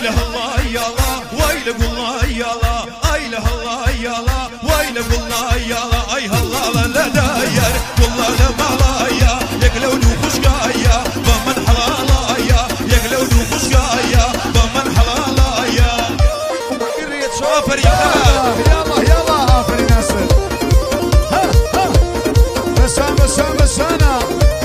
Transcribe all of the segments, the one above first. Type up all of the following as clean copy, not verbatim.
ايله الله يا الله ويلك الله يا الله ايله الله يا الله ويلك الله يا الله اي الله لا داير والله لا مالايا يقلو خشقايا بمن حلالايا يقلو خشقايا بمن حلالايا قريت شوفر يا يلا عافر ناصر ها بسانا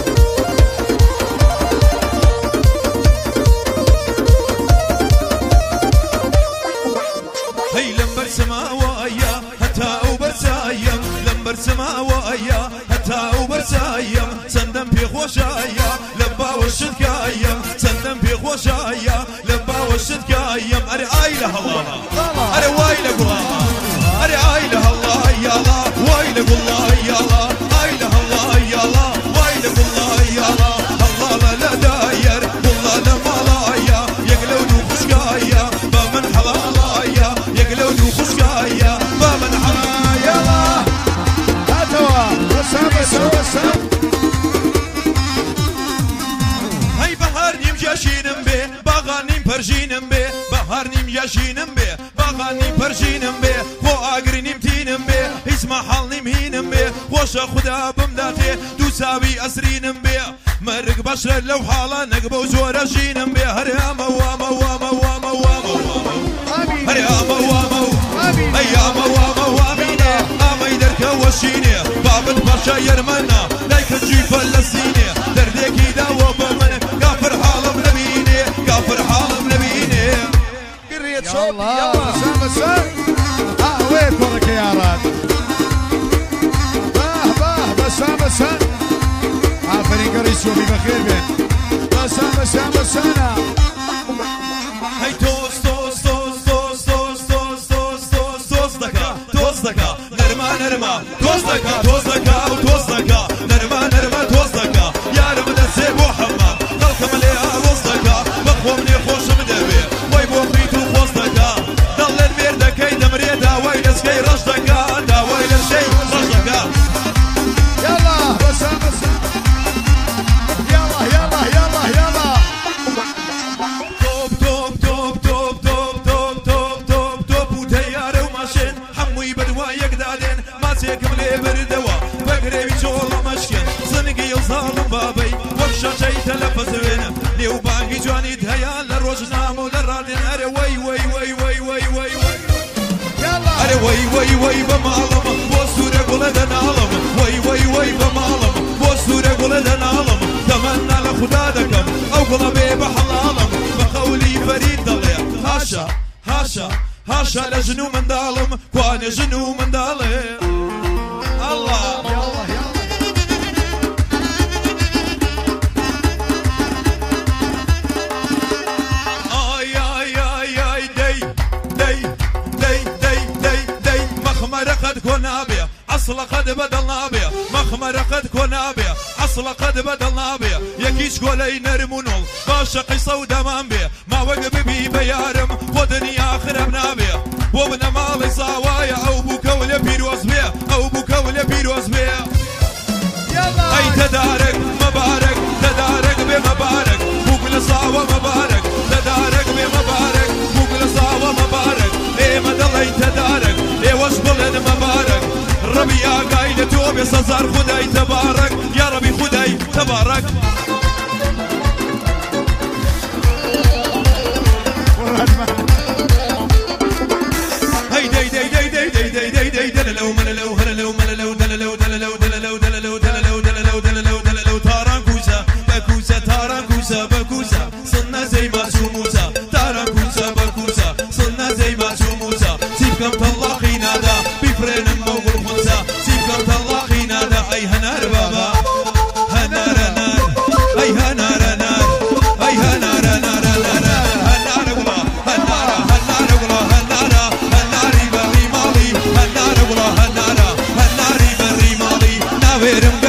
هي لمبر سماوايا حتى وبرسايم لمبر سماوايا حتى وبرسايم سندم في خوشايا لبا والشدكايم سندم في خوشايا لبا والشدكايم اري ايله الله اري ويلك الله اري ايله الله يا الله ويلك الله يا الله ايله الله يا الله ويلك الله يا الله الله لا داير والله لا مالايا يقلون خشقايا بمن حلالايا يقلون خشقايا بمن حلايا هاتوا بسام هاي بهار نيم جاشينم بي باغانيم برجينم بي بهار نيم جاشينم بي باغانيم برجينم بي خو اگرينيم تينم بي اسمع حالنيم هينم بي وش خدا بمداتي دوساوي اسرينم بي مرق بشر لو حالا نقبو زور جينم بي هريام واما واما واما واما هريام واما ايام واما وامينه اما يدرك وشيني بابت باشا يرمنا لايك تجي فلسطيني دردك داو بمن كافر حالم نبيني كافر حالم نبيني قريت شوقي يلا بسام وين كرك يا راد باه بسام عافرين قريت شوفي بخير بين بسام هاي توس دكا نرما توس دكا نرما توس دكا يا رب دسي بو حما خلق مليها وسط دكا بقوى مني خوش مدبي وي بو خيتو خوش دكا ضل المير دكاي دمري دا ويلس كي رش دكا دا ويلس شي رش دكا يلا بسام يلا توب وتيارة وماشين حموي بدوا يقدادين ما تيكم لي بردوا بقريبي شغل مشكن صنقي وظالم بابي وخشا شي تلفز بينم ليو باقي جواني دهيان للروجنام وللرادين اري وي يلا اري وي بمعلم وصورة قولة نعلم وي بمعلم وصورة قولة نعلم تمنى لخدا دكم او قلبي بحلالم بقولي فريد ضليع هاشا لجنو من دالم كواني جنو من دالم الله يلا دي مخمر قد كنا بيا اصل قد بدلنا بيا مخمر قد كنا بيا اصل قد بدلنا بيا يكيش قولي نرمونول باشقي صودمان بيا ما وقف بي بيارم ودني اخر ابنا بيا وابن مالي صاوايا او بوكول بيروز بيا او بوكول بيروز بيا يلا اي تدارك مبارك تدارك بمبارك بوكل صاوة مبارك تدارك بمبارك بوكل صاوة مبارك اي مدلي تدارك اي وشبلن مبارك ربي يا قايدة توبي صزار خداي تبارك يا ربي خداي تبارك هاي دي لو من لو هلا لو من لو دللو تارانكوسا بكوسا صلنا زي ما سوموسا تارانكوسا بكوسا صلنا زي ما سوموسا سيبكم طلقي نادا بفرين موغل خنسا سيبكم طلقي نادا اي هنار بابا هنار اي هنار اي هنار هناري بري مالي هنار بري مالي هناري بري مالي ناويرم